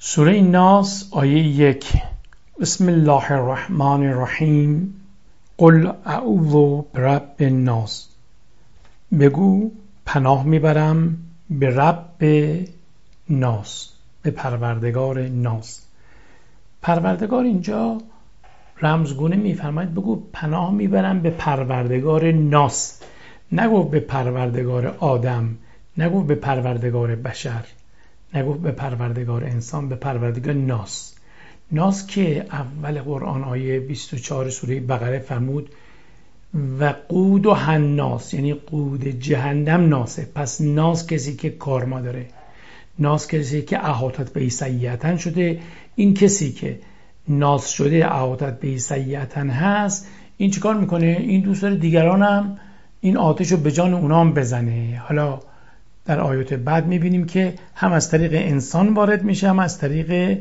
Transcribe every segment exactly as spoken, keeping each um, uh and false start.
سوره ناس آیه یک. بسم الله الرحمن الرحیم. قل اعوذ برب الناس. بگو پناه میبرم به رب ناس، به پروردگار ناس. پروردگار اینجا رمزگونه میفرماید بگو پناه میبرم به پروردگار ناس، نگو به پروردگار آدم، نگو به پروردگار بشر، نگو به پروردگار انسان، به پروردگار ناس. ناس که اول قرآن آیه بیست و چهار سوره بقره فرمود و قود و هناس، یعنی قود جهنم ناسه. پس ناس کسی که کارما داره، ناس کسی که احاطت به سیئتن شده. این کسی که ناس شده، احاطت به سیئتن هست، این چیکار میکنه؟ این دوست داره دیگران هم این آتش رو به جان اونام بزنه. حالا در آیات بعد میبینیم که هم از طریق انسان وارد میشه، هم از طریق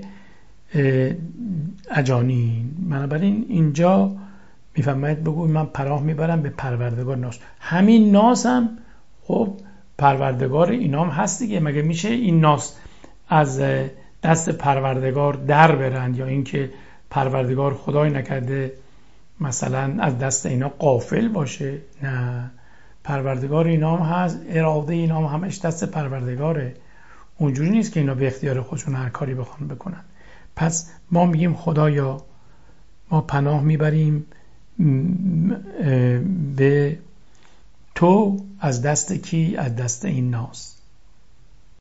اجانین. بنابراین اینجا میفرماید بگو من پناه میبرم به پروردگار ناس. همین ناس هم خب پروردگار اینام هست دیگه. مگه میشه این ناس از دست پروردگار در برند، یا اینکه پروردگار خدای نکرده مثلا از دست اینا غافل باشه؟ نه، پروردگار اینام هست، اراده اینام همش دست پروردگاره. اونجوری نیست که اینا به اختیار خودشون هر کاری بخوان بکنن. پس ما میگیم خدایا ما پناه میبریم به تو از دست کی؟ از دست این ناس.